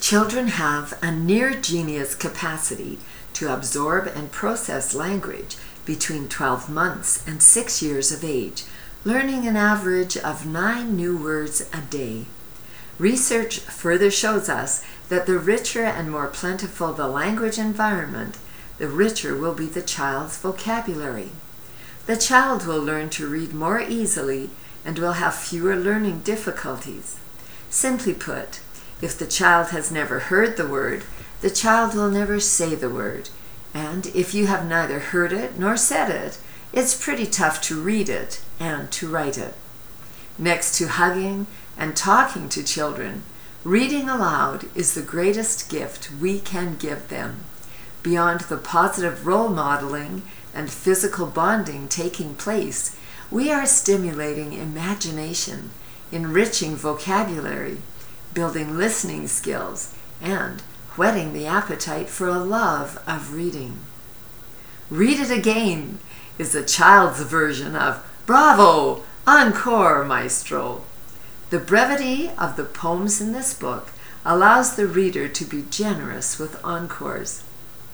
Children have a near genius capacity to absorb and process language between 12 months and 6 years of age, learning an average of 9 new words a day. Research further shows us that the richer and more plentiful the language environment, the richer will be the child's vocabulary. The child will learn to read more easily and will have fewer learning difficulties. Simply put, if the child has never heard the word, the child will never say the word. And if you have neither heard it nor said it, it's pretty tough to read it and to write it. Next to hugging and talking to children, reading aloud is the greatest gift we can give them. Beyond the positive role modeling and physical bonding taking place, we are stimulating imagination, enriching vocabulary, building listening skills, and whetting the appetite for a love of reading. Read it again is a child's version of "Bravo! Encore, maestro!" The brevity of the poems in this book allows the reader to be generous with encores.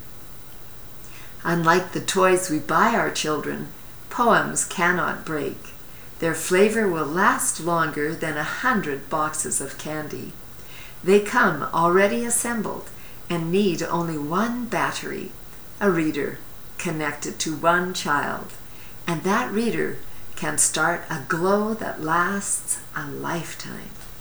Unlike the toys we buy our children, poems cannot break. Their flavor will last longer than 100 boxes of candy. They come already assembled and need only one battery, a reader connected to one child, and that reader can start a glow that lasts a lifetime.